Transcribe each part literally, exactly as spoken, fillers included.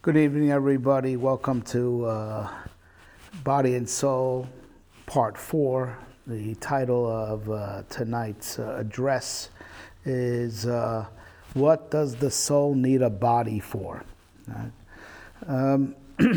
Good evening, everybody. Welcome to uh, Body and Soul, Part four. The title of uh, tonight's uh, address is uh, What Does the Soul Need a Body For? Right? Um,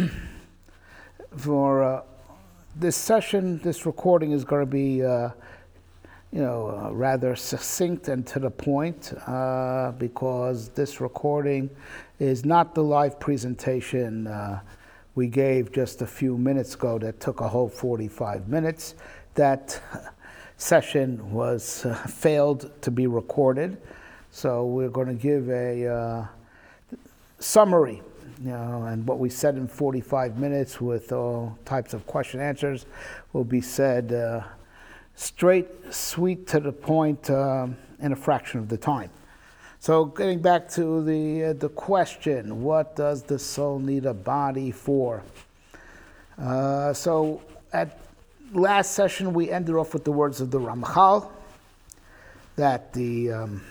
for uh, this session, this recording is going to be uh, you know, uh, rather succinct and to the point uh, because this recording is not the live presentation uh, we gave just a few minutes ago that took a whole forty-five minutes. That session was uh, failed to be recorded, so we're going to give a uh, summary, you know, and what we said in forty-five minutes with all types of question answers will be said uh, straight, sweet, to the point um, in a fraction of the time. So getting back to the uh, the question, what does the soul need a body for? Uh, so at last session we ended off with the words of the Ramchal, that the um,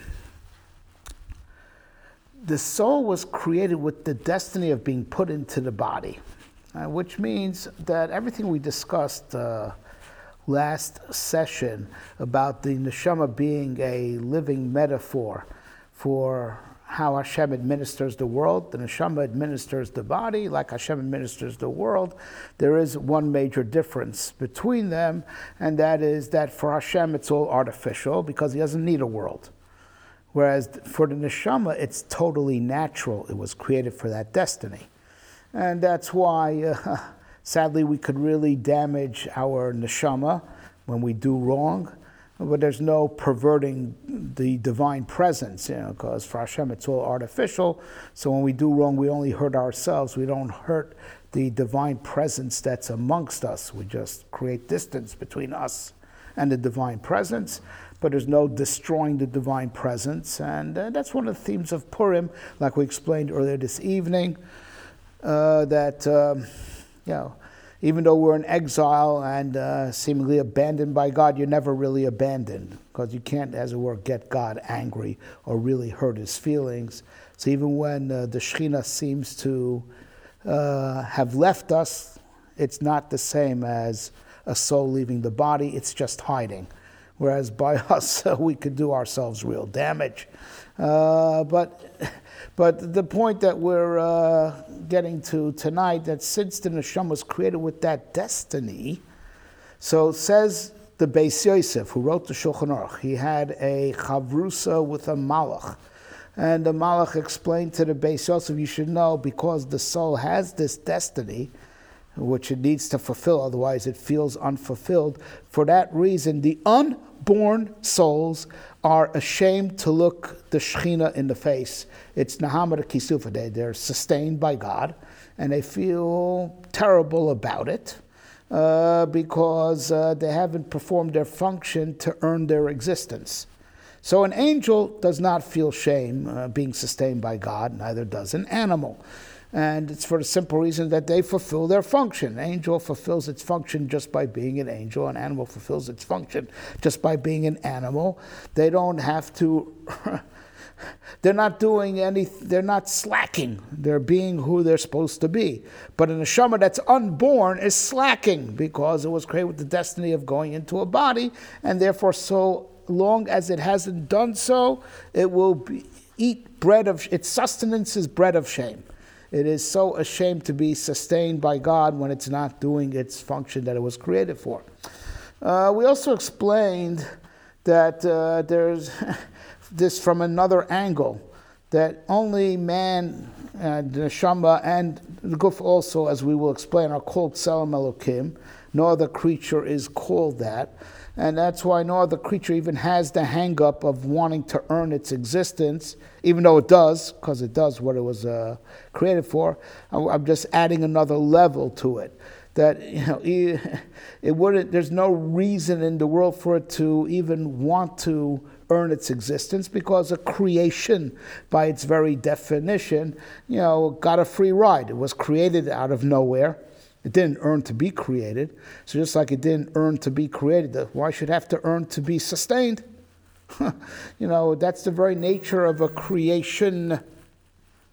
the soul was created with the destiny of being put into the body, uh, which means that everything we discussed uh, last session about the neshama being a living metaphor for how Hashem administers the world. The neshama administers the body like Hashem administers the world. There is one major difference between them, and that is that for Hashem it's all artificial because he doesn't need a world. Whereas for the neshama it's totally natural. It was created for that destiny. And that's why uh, sadly we could really damage our neshama when we do wrong. But there's no perverting the divine presence, you know, because for Hashem it's all artificial. So when we do wrong, we only hurt ourselves. We don't hurt the divine presence that's amongst us. We just create distance between us and the divine presence. But there's no destroying the divine presence. And uh, that's one of the themes of Purim, like we explained earlier this evening, uh, that, um, you know, even though we're in exile and uh, seemingly abandoned by God, you're never really abandoned because you can't, as it were, get God angry or really hurt his feelings. So even when uh, the Shekhinah seems to uh, have left us, it's not the same as a soul leaving the body, it's just hiding. Whereas by us, uh, we could do ourselves real damage. Uh, but but the point that we're uh, getting to tonight, that since the neshama was created with that destiny, so says the Beis Yosef, who wrote the Shulchan Aruch, he had a chavrusa with a malach. And the malach explained to the Beis Yosef, you should know, because the soul has this destiny, which it needs to fulfill, otherwise it feels unfulfilled. For that reason, the unborn souls are ashamed to look the Shekhinah in the face. It's Nahamad Kisufa. They, they're sustained by God, and they feel terrible about it uh, because uh, they haven't performed their function to earn their existence. So an angel does not feel shame uh, being sustained by God, neither does an animal. And it's for the simple reason that they fulfill their function. An angel fulfills its function just by being an angel. An animal fulfills its function just by being an animal. They don't have to, they're not doing any, they're not slacking. They're being who they're supposed to be. But a neshama that's unborn is slacking because it was created with the destiny of going into a body, and therefore so long as it hasn't done so, it will be, eat bread of, its sustenance is bread of shame. It is so ashamed to be sustained by God when it's not doing its function that it was created for. Uh, we also explained that uh, there's this from another angle, that only man, and neshama, and the guf also, as we will explain, are called Tselem Elokim. No other creature is called that. And that's why no other creature even has the hang-up of wanting to earn its existence, even though it does, because it does what it was uh, created for. I'm just adding another level to it. That, you know, it wouldn't. There's no reason in the world for it to even want to earn its existence, because a creation, by its very definition, you know, got a free ride. It was created out of nowhere. It didn't earn to be created. So just like it didn't earn to be created, why should it have to earn to be sustained? You know, that's the very nature of a creation.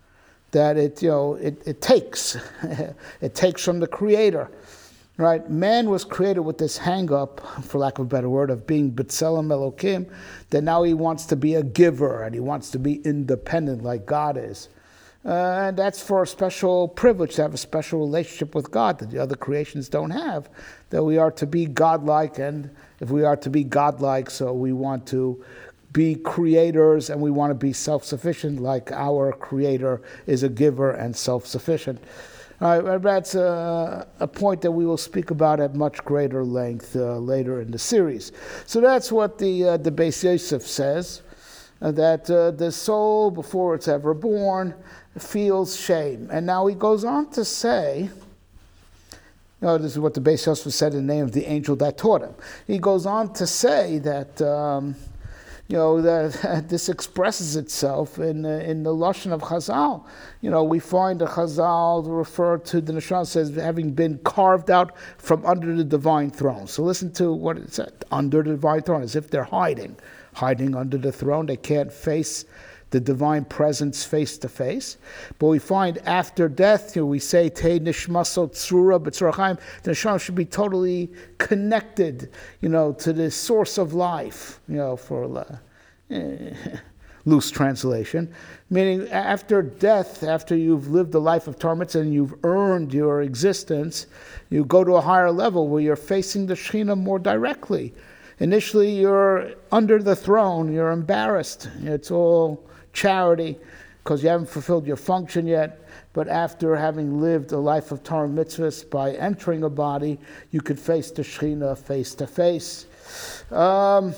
that it, you know, it, it takes. It takes from the Creator. Right? Man was created with this hang-up, for lack of a better word, of being B'Tselem Elokim, that now he wants to be a giver and he wants to be independent like God is. Uh, and that's for a special privilege to have a special relationship with God that the other creations don't have, that we are to be godlike, and if we are to be godlike, so we want to be creators and we want to be self-sufficient like our Creator is a giver and self-sufficient. All right, that's a, a point that we will speak about at much greater length uh, later in the series. So that's what the uh, the Beis Yosef says, uh, that uh, the soul, before it's ever born, feels shame. And now he goes on to say, you know, this is what the Beis Yosef said in the name of the angel that taught him. He goes on to say that, um, you know, that this expresses itself in uh, in the lashon of Chazal. You know, we find the Chazal refer to the Neshama says having been carved out from under the divine throne. So listen to what it said, under the divine throne, as if they're hiding, hiding under the throne. They can't face the divine presence face to face. But we find after death, you know, we say, Tei nishmaso tzura b'tzura chaim, the neshama should be totally connected, you know, to the source of life, you know, for uh, loose translation. Meaning after death, after you've lived the life of Torah and you've earned your existence, you go to a higher level where you're facing the Shekhinah more directly. Initially, you're under the throne, you're embarrassed. It's all charity because you haven't fulfilled your function yet. But after having lived a life of Torah mitzvahs, by entering a body, you could face the Shekhinah face to face. Um,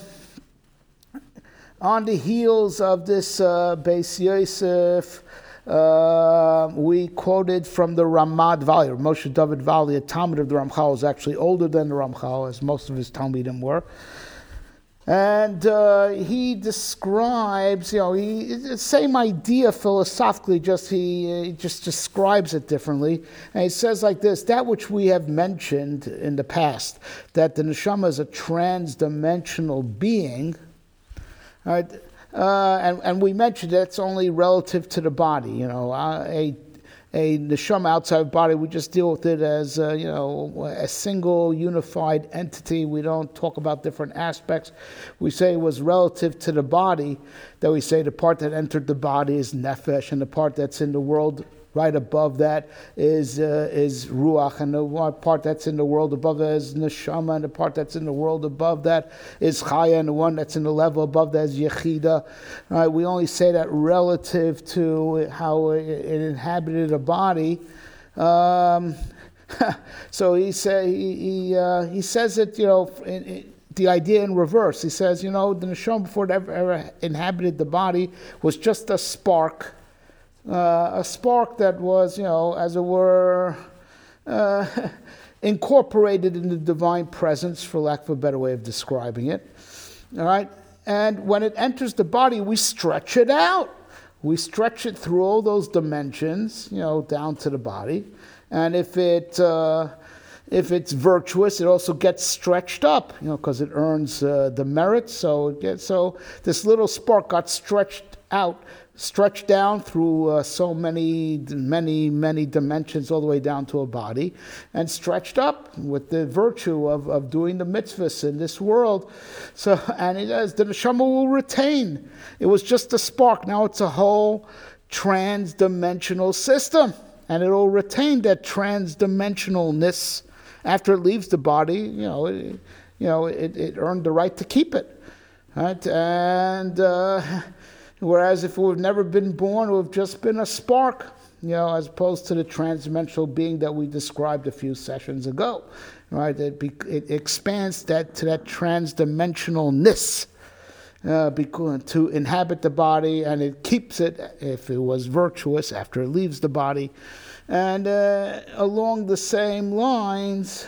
on the heels of this uh, Beis Yosef, uh, we quoted from the Ramad Vali, or Moshe David Vali, a Talmud of the Ramchal, is actually older than the Ramchal, as most of his Talmidim were. And uh, he describes, you know, he, the same idea philosophically, just he, he just describes it differently. And he says like this, that which we have mentioned in the past, that the neshama is a trans-dimensional being, right? Uh, and, and we mentioned that's only relative to the body, you know, uh, a a neshama outside body, we just deal with it as, uh, you know, a single unified entity. We don't talk about different aspects. We say it was relative to the body, that we say the part that entered the body is nefesh, and the part that's in the world right above that is uh, is ruach, and the one part that's in the world above that is neshama, and the part that's in the world above that is chaya, and the one that's in the level above that is yechida. Right? We only say that relative to how it, it inhabited a body. Um, so he say he he, uh, he says it, you know, in, in, the idea in reverse. He says, you know, the neshama before it ever, ever inhabited the body was just a spark. Uh, a spark that was, you know, as it were, uh, incorporated in the divine presence, for lack of a better way of describing it. All right? And when it enters the body, we stretch it out. We stretch it through all those dimensions, you know, down to the body. And if it uh, if it's virtuous, it also gets stretched up, you know, because it earns uh, the merit. So it gets, so this little spark got stretched out, stretched down through uh, so many, many, many dimensions all the way down to a body, and stretched up with the virtue of, of doing the mitzvahs in this world. So, and it has, the neshama will retain. It was just a spark. Now it's a whole trans-dimensional system, and it will retain that trans-dimensionalness after it leaves the body. You know, it, you know, it, it earned the right to keep it, right? And uh, whereas if it would have never been born, it would have just been a spark, you know, as opposed to the transdimensional being that we described a few sessions ago, right? It, be, it expands that to that transdimensionalness uh, because, to inhabit the body, and it keeps it, if it was virtuous, after it leaves the body. And uh, along the same lines,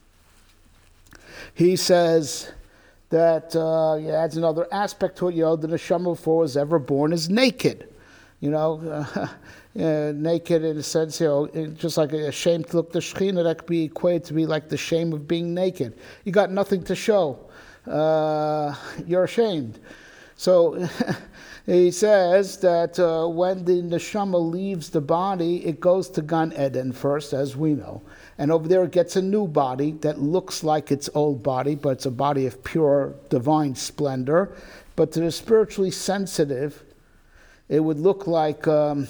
he says that uh, it adds another aspect to it. You know, the neshama before was ever born is naked. You know, uh, uh, naked in a sense, you know, just like a shame to look the Shekhinah, that could be equated to be like the shame of being naked. You got nothing to show. Uh, you're ashamed. So he says that uh, when the neshama leaves the body, it goes to Gan Eden first, as we know. And over there it gets a new body that looks like its old body, but it's a body of pure divine splendor. But to the spiritually sensitive, it would look like, um,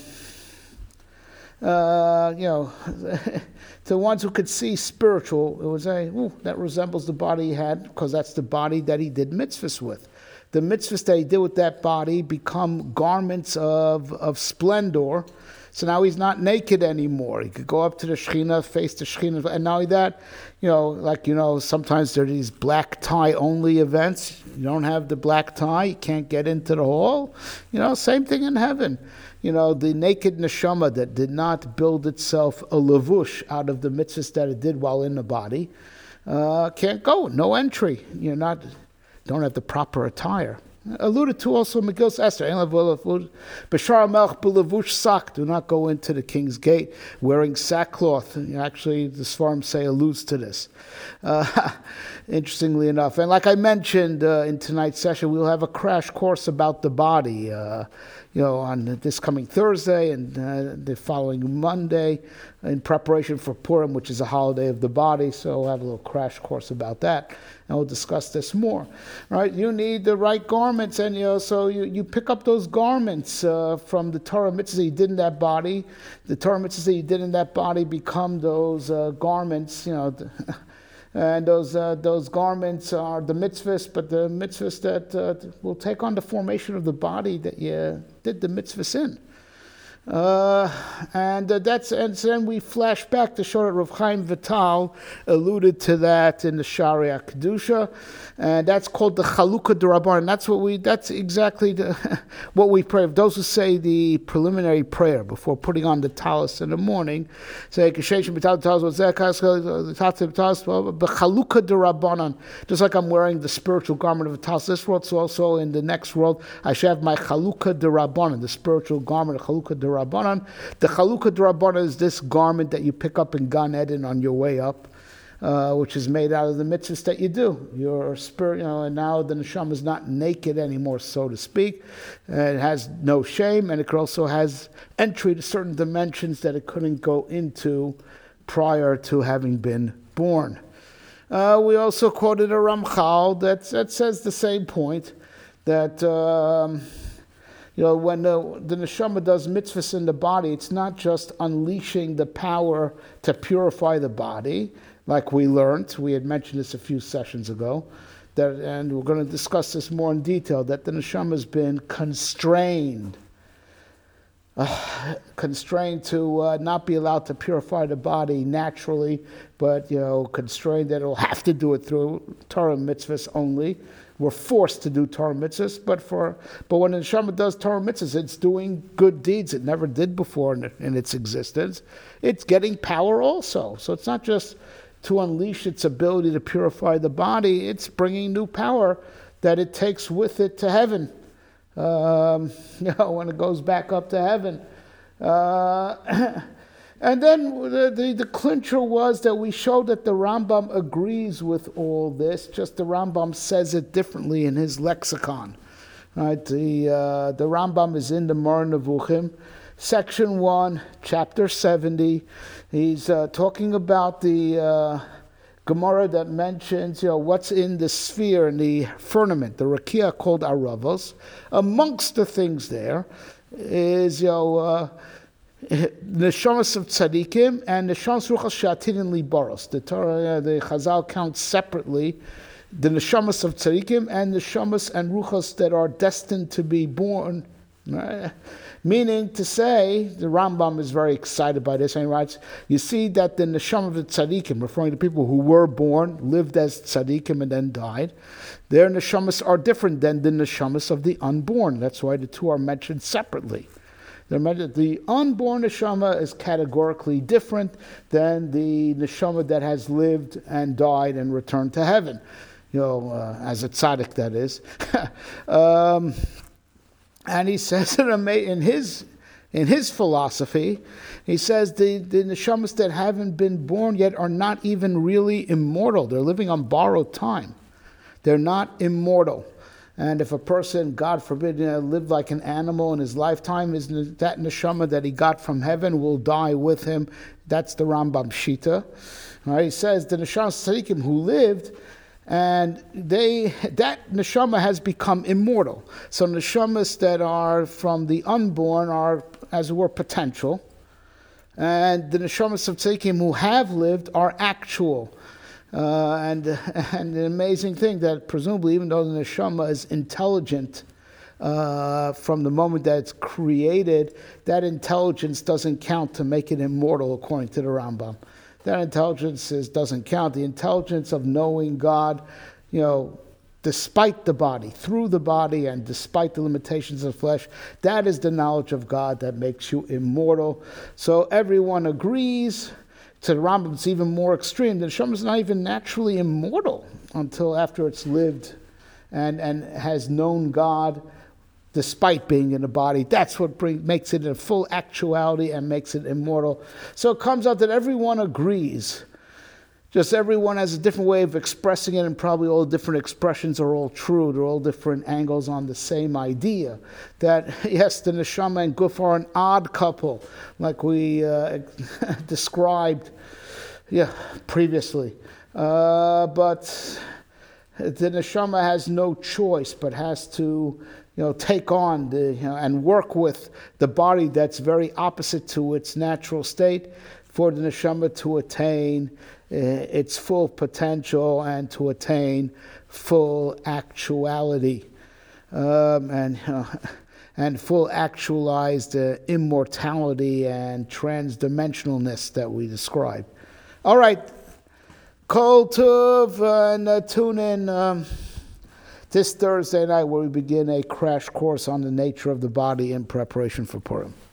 uh, you know, to the ones who could see spiritual, it would say, ooh, that resembles the body he had, because that's the body that he did mitzvahs with. The mitzvahs that he did with that body become garments of, of splendor. So now he's not naked anymore. He could go up to the Shekhinah, face the Shekhinah. And not only that, you know, like, you know, sometimes there are these black tie only events. You don't have the black tie, you can't get into the hall. You know, same thing in heaven. You know, the naked neshama that did not build itself a levush out of the mitzvahs that it did while in the body, uh, can't go, no entry. You're not, don't have the proper attire. Alluded to also Megillah Esther. Bashar Melch b'levush sak. Do not go into the king's gate wearing sackcloth. Actually, the Sfarim say alludes to this. Uh, interestingly enough, and like I mentioned uh, in tonight's session, we'll have a crash course about the body. Uh, you know, on this coming Thursday and uh, the following Monday, in preparation for Purim, which is a holiday of the body. So we'll have a little crash course about that, and we'll discuss this more. Right? You need the right garments, and you know, so you, you pick up those garments uh, from the Torah mitzvahs that you did in that body. The Torah mitzvahs that you did in that body become those uh, garments. You know. The, And those uh, those garments are the mitzvahs, but the mitzvahs that uh, will take on the formation of the body that you did the mitzvahs in. Uh, and uh, that's and so then we flash back to show that Rav Chaim Vital alluded to that in the Sharia Kedusha, and that's called the Chalukah D'Rabbanan. That's what we. That's exactly the, what we pray. Those who say the preliminary prayer before putting on the talis in the morning, say K'sheish B'tal Talis the Chalukah D'Rabbanan. Just like I'm wearing the spiritual garment of a talis this world, so also in the next world I should have my Chalukah D'Rabbanan, the spiritual garment of Chalukah D'Rabbanan. The Chalukah D'Rabbanan is this garment that you pick up in Gan Eden on your way up, uh, which is made out of the mitzvahs that you do. Your spirit, you know, and now the neshama is not naked anymore, so to speak. Uh, it has no shame, and it also has entry to certain dimensions that it couldn't go into prior to having been born. Uh, we also quoted a Ramchal that, that says the same point, that um, you know, when the, the neshama does mitzvahs in the body, it's not just unleashing the power to purify the body, like we learned. We had mentioned this a few sessions ago, that, and we're going to discuss this more in detail, that the neshama has been constrained, uh, constrained to uh, not be allowed to purify the body naturally, but, you know, constrained that it'll have to do it through Torah mitzvahs only. We're forced to do Torah mitzvahs, but for but when the neshama does Torah mitzvahs, it's doing good deeds it never did before in, in its existence. It's getting power also. So it's not just to unleash its ability to purify the body, it's bringing new power that it takes with it to heaven. Um, you know, when it goes back up to heaven. Uh, And then the, the, the clincher was that we showed that the Rambam agrees with all this, just the Rambam says it differently in his lexicon. Right? The, uh, the Rambam is in the Mar Nevuchim, section one, chapter seventy. He's uh, talking about the uh, Gemara that mentions, you know, what's in the sphere, in the firmament, the rakia called Aravos. Amongst the things there is, you know, uh, Neshamas of tzaddikim and Neshamas ruchas she'atidin libaros. The Torah, the Chazal counts separately the Neshamas of tzaddikim and Neshamas and ruchas that are destined to be born. Right? Meaning to say, the Rambam is very excited by this, and he writes, you see that the Neshama of the tzaddikim, referring to people who were born, lived as tzaddikim, and then died, their Neshamas are different than the Neshamas of the unborn. That's why the two are mentioned separately. The unborn neshama is categorically different than the neshama that has lived and died and returned to heaven, you know, uh, as a tzaddik, that is. um, and he says in his in his philosophy, he says the, the neshamas that haven't been born yet are not even really immortal. They're living on borrowed time. They're not immortal. And if a person, God forbid, you know, lived like an animal in his lifetime, is that neshama that he got from heaven will die with him. That's the Rambam Shita. All right, he says the neshama tzaddikim who lived, and they that neshama has become immortal. So neshamas that are from the unborn are, as it were, potential. And the neshamas of tzaddikim who have lived are actual. Uh, and and an amazing thing that presumably, even though the neshama is intelligent uh, from the moment that it's created, that intelligence doesn't count to make it immortal, according to the Rambam. That intelligence is, doesn't count. The intelligence of knowing God, you know, despite the body, through the body, and despite the limitations of flesh, that is the knowledge of God that makes you immortal. So everyone agrees. To the Rambam, it's even more extreme. The neshama is not even naturally immortal until after it's lived and, and has known God despite being in the body. That's what bring, makes it a full actuality and makes it immortal. So it comes out that everyone agrees. Just everyone has a different way of expressing it, and probably all different expressions are all true. They're all different angles on the same idea. That, yes, the neshama and guf are an odd couple, like we uh, described yeah, previously. Uh, but the neshama has no choice, but has to you know, take on the, you know, and work with the body that's very opposite to its natural state for the neshama to attain its full potential and to attain full actuality um, and uh, and full actualized uh, immortality and transdimensionalness that we describe. All right, Kol Tuv, and uh, tune in um, this Thursday night where we begin a crash course on the nature of the body in preparation for Purim.